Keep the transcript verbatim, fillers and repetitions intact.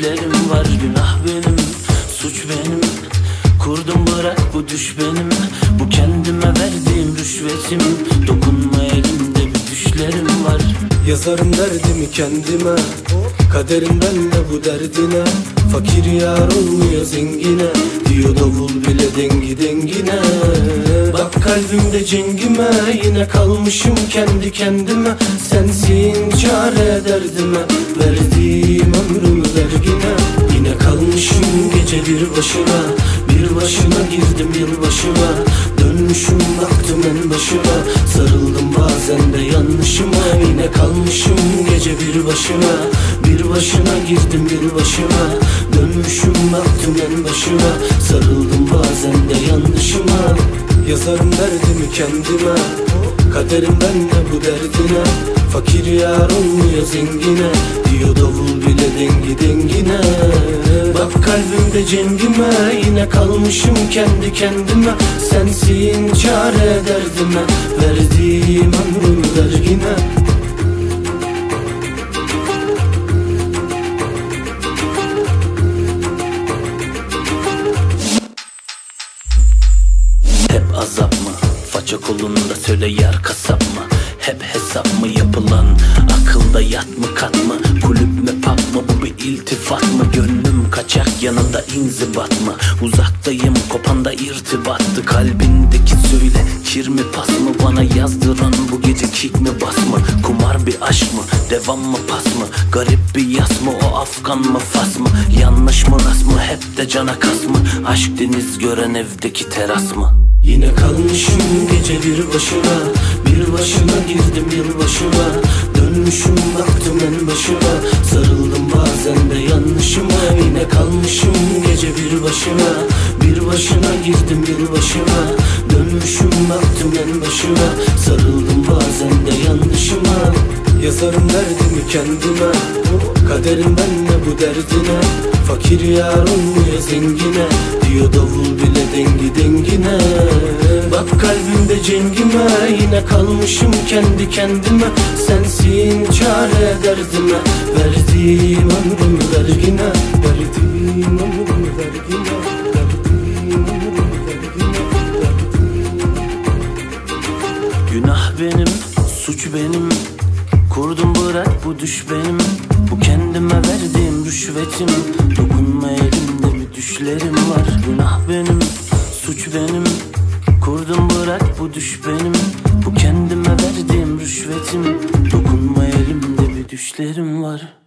düşlerim var. Günah benim, suç benim. Kurdum bırak bu düş benim. Bu kendime verdiğim rüşvetim. Dokunma elimde bir düşlerim var. Yazarım derdimi kendime, kaderimden de bu derdine. Fakir yar olmuyor zengine, diyor davul bile dengi dengine. Bak kalbimde cengime, yine kalmışım kendi kendime. Sensin çare derdime, verdiğim ömrümü vergine. Yine kalmışım gece bir başına, bir başına girdim yılbaşıma. Dönmüşüm baktım en başıma, sarıldım bazen de yanlışıma. Yine kalmışım gece bir başına, bir başına girdim yılbaşıma. Dönmüşüm baktım en başıma, sarıldım bazen de yanlışıma. Yazarım derdimi kendime, kaderimden de bu derdine. Fakir yar olmuyor zengine, diyor davul bile dengi dengine. Bak kalbimde cengime, yine kalmışım kendi kendime. Sensin çare derdime, verdiğim ömrümü vergine. Hep azap mı? Faça kolunda söyle yar kasap mı? Hep hesap mı yapılan? Akılda yat mı kat mı? Kulüp mü pub mı? Bu bir iltifat mı? Gönlüm kaçak yanında inzibat mı? Uzaktayım kopanda irtibattı. Kalbindeki söyle kir mi pas mı? Bana yazdıran bu gece kick mi bas mı? Kumar bir aşk mı? Devam mı pas mı? Garip bir yas mı? O Afgan mı Fas mı? Yanlış mı rast mı? Hep de cana kas mı? Aşk deniz gören evdeki teras mı? Yine kalmışım gece bir başına, bir başına girdim yılbaşıma. Dönmüşüm baktım en başıma, sarıldım bazen de yanlışıma. Yine kalmışım gece bir başına, bir başına girdim yılbaşıma. Dönmüşüm baktım en başıma, sarıldım bazen de yanlışıma. Yazarım derdimi kendime, kaderimden de bu derdine. Fakir yar olmuyor zengine, diyor davul bile dengi dengine. Bak kalbimde cengime, yine kalmışım kendi kendime. Sensin çare derdime, verdiğim ömrümü vergine. Verdiğim ömrümü vergine. Verdiğim ömrümü vergine. Günah benim, suç benim. Kurdum bırak bu düş benim. Bu kendime verdiğim rüşvetim. Dokunma elimde bir düşlerim var. Günah benim, suç benim. Kurdum bırak bu düş benim. Bu kendime verdiğim rüşvetim. Dokunma elimde bir düşlerim var.